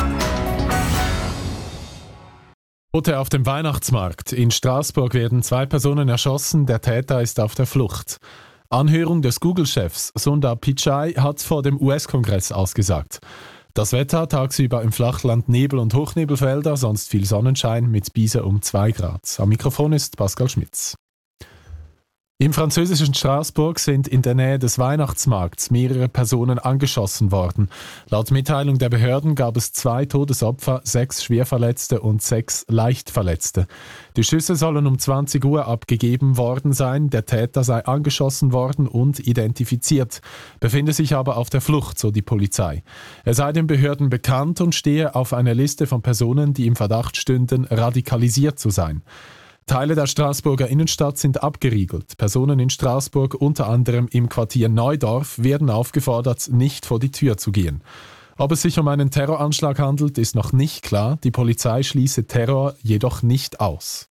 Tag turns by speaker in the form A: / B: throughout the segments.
A: Tote auf dem Weihnachtsmarkt. In Straßburg werden 2 Personen erschossen, der Täter ist auf der Flucht. Anhörung des Google-Chefs Sundar Pichai hat vor dem US-Kongress ausgesagt. Das Wetter tagsüber im Flachland Nebel- und Hochnebelfelder, sonst viel Sonnenschein mit Biese um 2 Grad. Am Mikrofon ist Pascal Schmitz. Im französischen Straßburg sind in der Nähe des Weihnachtsmarkts mehrere Personen angeschossen worden. Laut Mitteilung der Behörden gab es 2 Todesopfer, 6 Schwerverletzte und 6 Leichtverletzte. Die Schüsse sollen um 20 Uhr abgegeben worden sein. Der Täter sei angeschossen worden und identifiziert, befinde sich aber auf der Flucht, so die Polizei. Er sei den Behörden bekannt und stehe auf einer Liste von Personen, die im Verdacht stünden, radikalisiert zu sein. Teile der Straßburger Innenstadt sind abgeriegelt. Personen in Straßburg, unter anderem im Quartier Neudorf, werden aufgefordert, nicht vor die Tür zu gehen. Ob es sich um einen Terroranschlag handelt, ist noch nicht klar. Die Polizei schließe Terror jedoch nicht aus.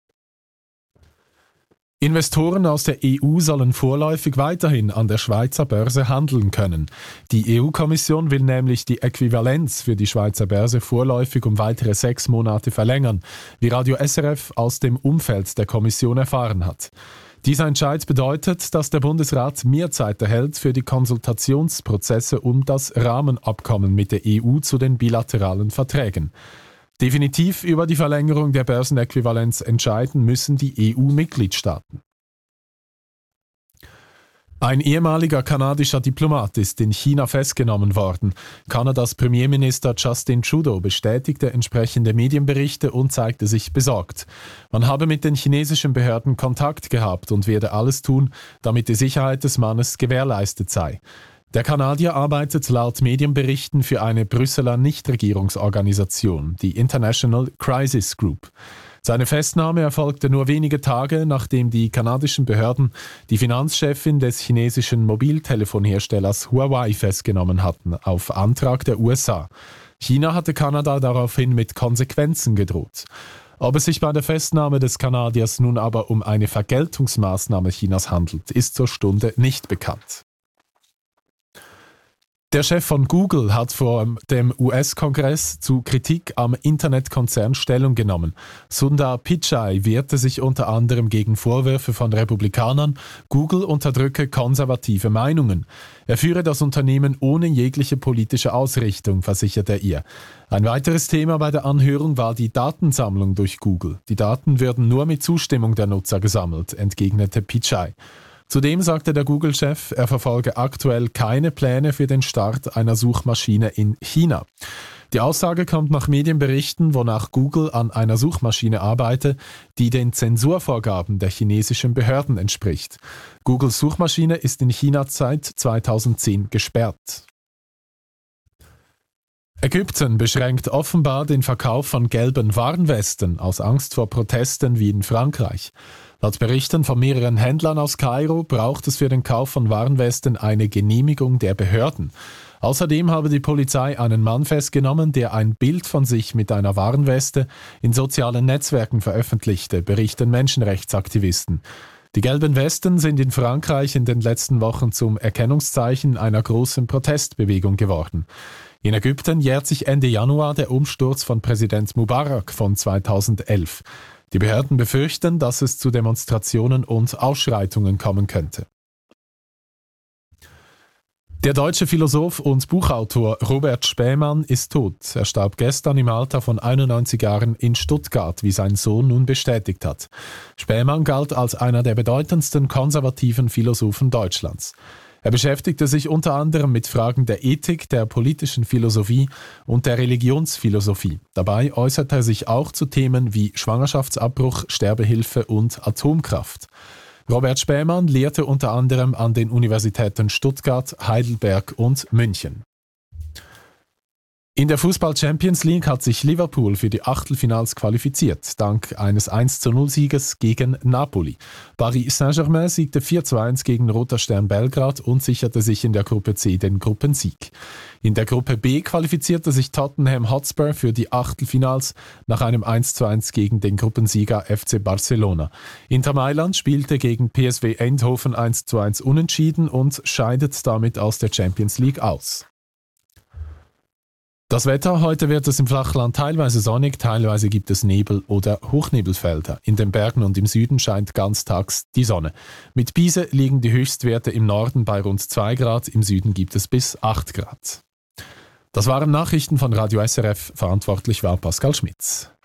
A: Investoren aus der EU sollen vorläufig weiterhin an der Schweizer Börse handeln können. Die EU-Kommission will nämlich die Äquivalenz für die Schweizer Börse vorläufig um weitere 6 Monate verlängern, wie Radio SRF aus dem Umfeld der Kommission erfahren hat. Dieser Entscheid bedeutet, dass der Bundesrat mehr Zeit erhält für die Konsultationsprozesse um das Rahmenabkommen mit der EU zu den bilateralen Verträgen. Definitiv über die Verlängerung der Börsenäquivalenz entscheiden müssen die EU-Mitgliedstaaten. Ein ehemaliger kanadischer Diplomat ist in China festgenommen worden. Kanadas Premierminister Justin Trudeau bestätigte entsprechende Medienberichte und zeigte sich besorgt. Man habe mit den chinesischen Behörden Kontakt gehabt und werde alles tun, damit die Sicherheit des Mannes gewährleistet sei. Der Kanadier arbeitet laut Medienberichten für eine Brüsseler Nichtregierungsorganisation, die International Crisis Group. Seine Festnahme erfolgte nur wenige Tage, nachdem die kanadischen Behörden die Finanzchefin des chinesischen Mobiltelefonherstellers Huawei festgenommen hatten, auf Antrag der USA. China hatte Kanada daraufhin mit Konsequenzen gedroht. Ob es sich bei der Festnahme des Kanadiers nun aber um eine Vergeltungsmaßnahme Chinas handelt, ist zur Stunde nicht bekannt. Der Chef von Google hat vor dem US-Kongress zu Kritik am Internetkonzern Stellung genommen. Sundar Pichai wehrte sich unter anderem gegen Vorwürfe von Republikanern, Google unterdrücke konservative Meinungen. Er führe das Unternehmen ohne jegliche politische Ausrichtung, versicherte er. Ein weiteres Thema bei der Anhörung war die Datensammlung durch Google. Die Daten würden nur mit Zustimmung der Nutzer gesammelt, entgegnete Pichai. Zudem sagte der Google-Chef, er verfolge aktuell keine Pläne für den Start einer Suchmaschine in China. Die Aussage kommt nach Medienberichten, wonach Google an einer Suchmaschine arbeite, die den Zensurvorgaben der chinesischen Behörden entspricht. Googles Suchmaschine ist in China seit 2010 gesperrt. Ägypten beschränkt offenbar den Verkauf von gelben Warnwesten aus Angst vor Protesten wie in Frankreich. Laut Berichten von mehreren Händlern aus Kairo braucht es für den Kauf von Warnwesten eine Genehmigung der Behörden. Außerdem habe die Polizei einen Mann festgenommen, der ein Bild von sich mit einer Warnweste in sozialen Netzwerken veröffentlichte, berichten Menschenrechtsaktivisten. Die gelben Westen sind in Frankreich in den letzten Wochen zum Erkennungszeichen einer großen Protestbewegung geworden. In Ägypten jährt sich Ende Januar der Umsturz von Präsident Mubarak von 2011. Die Behörden befürchten, dass es zu Demonstrationen und Ausschreitungen kommen könnte. Der deutsche Philosoph und Buchautor Robert Spähmann ist tot. Er starb gestern im Alter von 91 Jahren in Stuttgart, wie sein Sohn nun bestätigt hat. Spähmann galt als einer der bedeutendsten konservativen Philosophen Deutschlands. Er beschäftigte sich unter anderem mit Fragen der Ethik, der politischen Philosophie und der Religionsphilosophie. Dabei äußerte er sich auch zu Themen wie Schwangerschaftsabbruch, Sterbehilfe und Atomkraft. Robert Spähmann lehrte unter anderem an den Universitäten Stuttgart, Heidelberg und München. In der Fußball-Champions League hat sich Liverpool für die Achtelfinals qualifiziert, dank eines 1:0-Sieges gegen Napoli. Paris Saint-Germain siegte 4:1 gegen Roter Stern Belgrad und sicherte sich in der Gruppe C den Gruppensieg. In der Gruppe B qualifizierte sich Tottenham Hotspur für die Achtelfinals nach einem 1:1 gegen den Gruppensieger FC Barcelona. Inter Mailand spielte gegen PSV Eindhoven 1:1 unentschieden und scheidet damit aus der Champions League aus. Das Wetter, heute wird es im Flachland teilweise sonnig, teilweise gibt es Nebel oder Hochnebelfelder. In den Bergen und im Süden scheint ganztags die Sonne. Mit Pise liegen die Höchstwerte im Norden bei rund 2 Grad, im Süden gibt es bis 8 Grad. Das waren Nachrichten von Radio SRF, verantwortlich war Pascal Schmitz.